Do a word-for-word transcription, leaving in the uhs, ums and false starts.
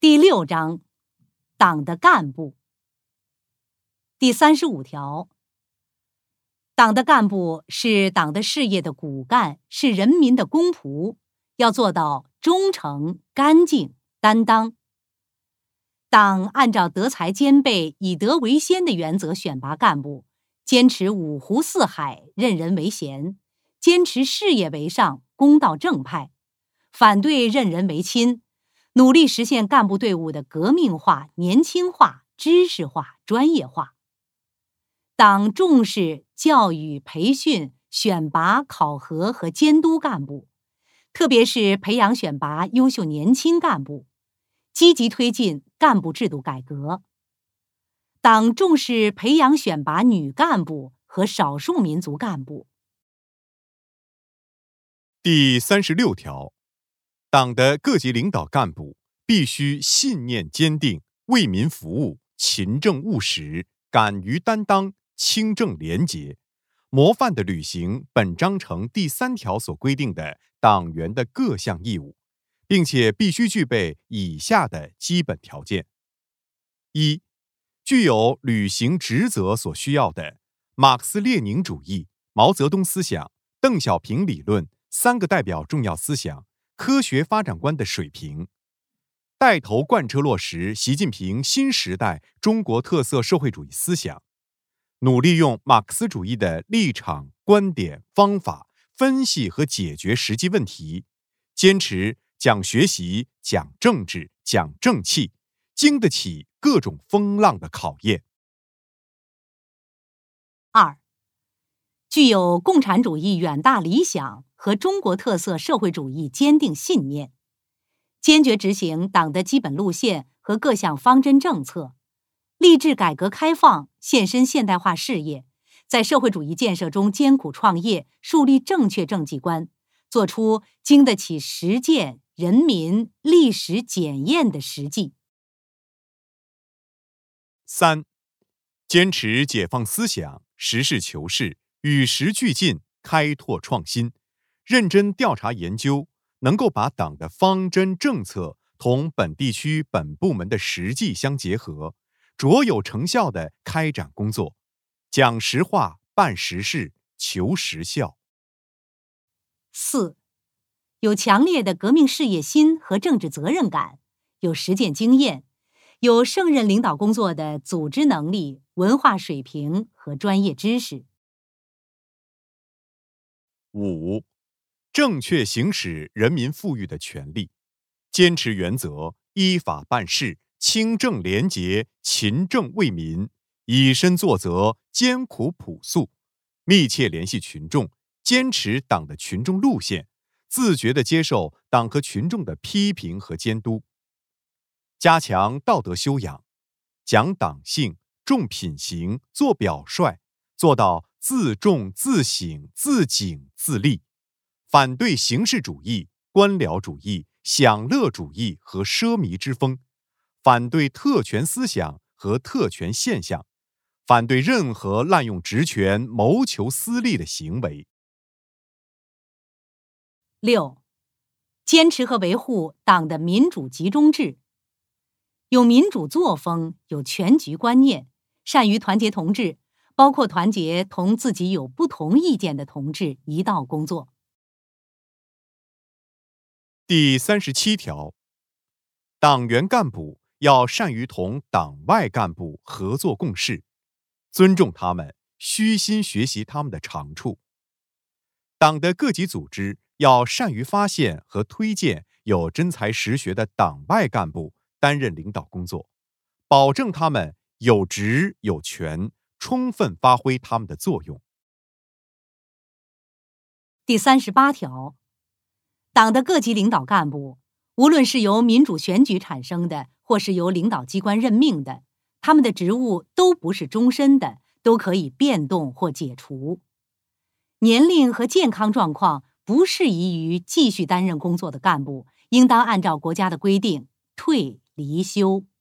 第六章，党的干部。第三十五条，党的干部是党的事业的骨干，是人民的公仆，要做到忠诚、干净、担当。党按照德才兼备、以德为先的原则选拔干部，坚持五湖四海、任人唯贤，坚持事业为上、公道正派，反对任人唯亲，努力实现干部队伍的革命化、年轻化、知识化、专业化。党重视教育、培训、选拔、考核和监督干部，特别是培养选拔优秀年轻干部，积极推进干部制度改革。党重视培养选拔女干部和少数民族干部。 第三十六条，党的各级领导干部必须信念坚定，为民服务，勤政务实，敢于担当，清正廉洁，模范地履行本章程第三条所规定的党员的各项义务，并且必须具备以下的基本条件：一、具有履行职责所需要的马克思列宁主义、毛泽东思想、邓小平理论三个代表重要思想、科学发展观的水平，带头贯彻落实习近平新时代中国特色社会主义思想，努力用马克思主义的立场、观点、方法分析和解决实际问题，坚持讲学习、讲政治、讲正气，经得起各种风浪的考验。 二、具有共产主义远大理想和中国特色社会主义坚定信念，坚决执行党的基本路线和各项方针政策，立志改革开放，献身现代化事业，在社会主义建设中艰苦创业，树立正确政绩观，做出经得起实践、人民、历史检验的实际。 三、坚持解放思想，实事求是，与时俱进，开拓创新，认真调查研究，能够把党的方针政策同本地区本部门的实际相结合，卓有成效地开展工作，讲实话，办实事，求实效。 四、有强烈的革命事业心和政治责任感，有实践经验，有胜任领导工作的组织能力、文化水平和专业知识。 五、正确行使人民赋予的权利，坚持原则，依法办事，清正廉洁，勤政为民，以身作则，艰苦朴素，密切联系群众，坚持党的群众路线，自觉地接受党和群众的批评和监督，加强道德修养，讲党性，重品行，做表率，做到自重、自省、自警、自立，反对形式主义、官僚主义、享乐主义和奢靡之风，反对特权思想和特权现象，反对任何滥用职权、谋求私利的行为。 六、坚持和维护党的民主集中制，有民主作风，有全局观念，善于团结同志，包括团结同自己有不同意见的同志一道工作。 第三十七条，党员干部要善于同党外干部合作共事，尊重他们，虚心学习他们的长处。党的各级组织要善于发现和推荐有真才实学的党外干部担任领导工作，保证他们有职有权，充分发挥他们的作用。 第三十八条，党的各级领导干部，无论是由民主选举产生的，或是由领导机关任命的，他们的职务都不是终身的，都可以变动或解除。年龄和健康状况不适宜于继续担任工作的干部，应当按照国家的规定退离休。